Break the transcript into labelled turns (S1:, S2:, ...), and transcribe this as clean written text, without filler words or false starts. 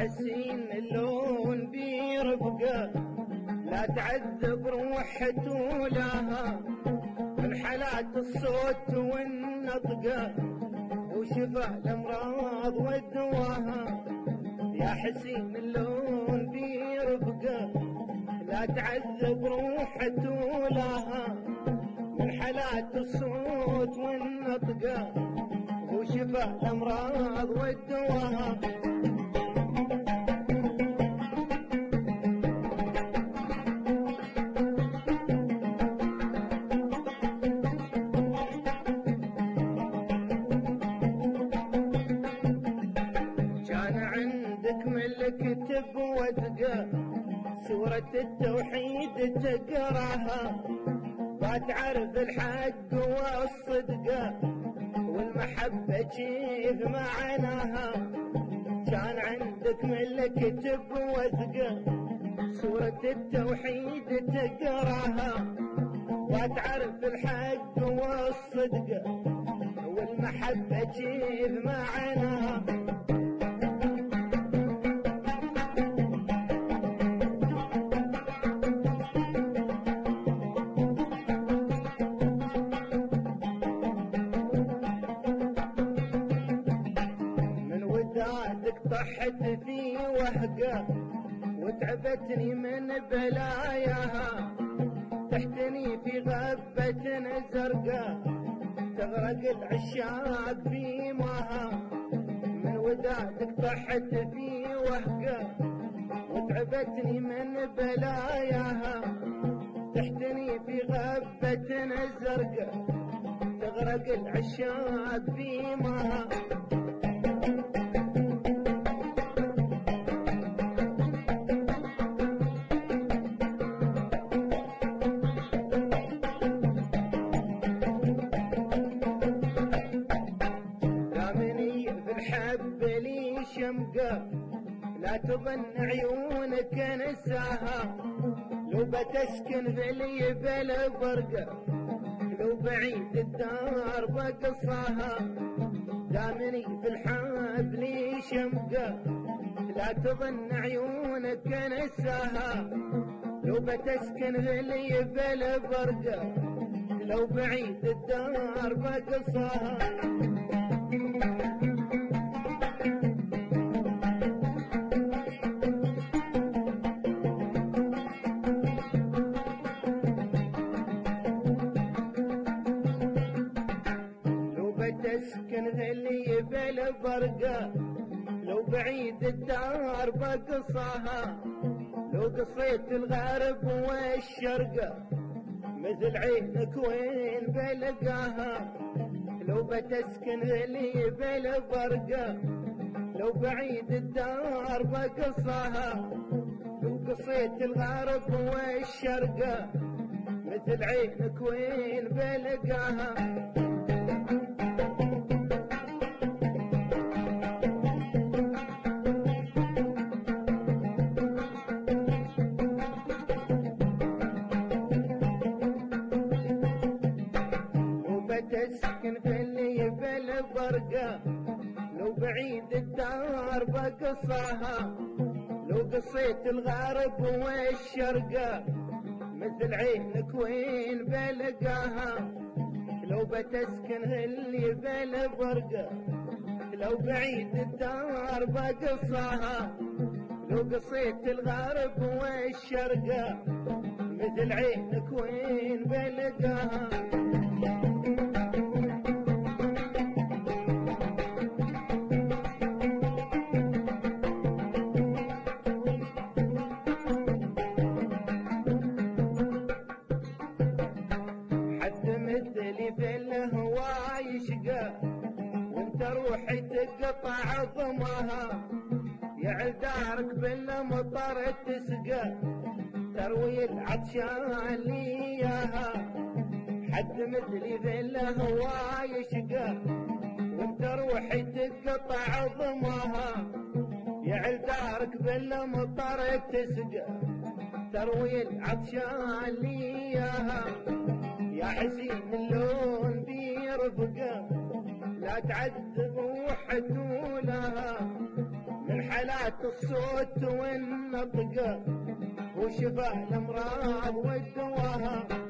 S1: حسين اللون بيرفقه، لا تعذب روحته لها من حالات الصوت والنطقه، وشفى الامراض ودواها. يا حسين اللون بيرفقه، لا تعذب روحته لها من حالات الصوت والنطقه، وشفى الامراض ودواها. كتب وثقة سورة التوحيد تقراها، وتعرف الحق والصدقة والمحبة كيف معناها. كان عندك من كتب وثقة سورة التوحيد تقراها، وتعرف الحق والصدقة والمحبة كيف معناها. طحت في وهقة وتعبتني من بلاياها، تحتني في غبة زرقاء تغرق العشاق في ماها. من ودادك طحت في وهقة وتعبتني من بلاياها، تحتني في غبة زرقاء تغرق العشاق في ماها. الحب لي شمقة لا تظن عيونك نساها، لو بتسكن في بالبرقة لو بعيد الدار بقصاها. دامني في الحب لي شمقة لا تظن عيونك نساها، لو بتسكن في بالبرقة لو بعيد الدار بقصاها. تسكن ذلي بالبرقة لو بعيد الدار بقصاها، لو قصيت الغرب والشرقة مثل عينك وين بلقاها. لو بتسكن ذلي بالبرقة لو بعيد الدار بقصاها، لو قصيت الغرب والشرقة مثل عينك وين بلقاها. تسكن في اللي بالبرقة لو بعيد الدار بقصاها، لو قصيت الغرب والشرقة مثل عينك وين بلقاها. لو بتسكن اللي بالبرقة لو بعيد الدار بقصاها، لو قصيت الغرب والشرقة مثل عينك وين بلقاها. مثلي في الهوى يشقى وانت روحي تقطع عظمها، يعل دارك بالمطر تسقى تروي العطشان لياها. حد مثلي في الهوى يشقى وانت روحي تقطع عظمها، يعل دارك بالمطر تسقى تروي العطشان لياها. يا حسين اللون بيرفقه لا تعذب وحده لها من آلات الصوت والنطق وشفاء الأمراض ودواها